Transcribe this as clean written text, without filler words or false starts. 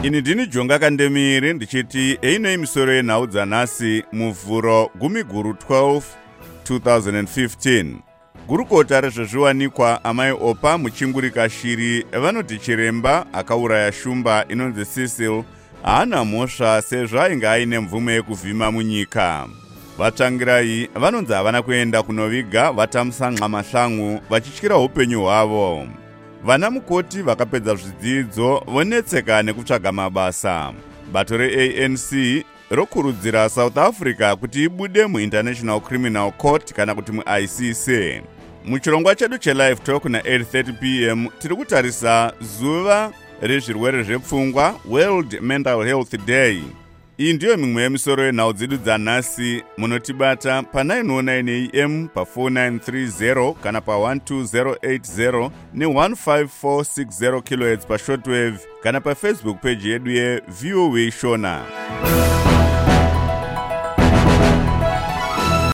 Ini ndini Jonga Kandemiri ndichiti einei misoro yenhau dzanhasi muvhuro 10/12 2015. Gurukota rezvezviwanikwa amai Opa Muchingurika Shiri vanoti chiremba akauraya shumba inonzi Cecil haana mhosva sezvo ainge aine mvumo yekuvhima munyika. Vatsvangirai vanonzi havana kuenda kunoviga vatamusanqa mashangu vachityira upenyu hwavo. Vana mukoti vakapedza zvidzidzo vonetseka nekutsvaga mabasa. Bato re-ANC rokurudzira South Africa kuti ibude muInternational Criminal Court kana kuti muICC. Muchirongwa chedu chelive talk na 8:30 p.m. tiri kutarisa zuva rezvirwere zvepfungwa, World Mental Health Day. Iyi ndiyo mimwe yemisoro yenhau dzedu dzanhasi. Munotibata pa909 AM pa4930 kana pa12080 ne15460 kHz pa shortwave kana pa Facebook page yedu yeVOA Shona.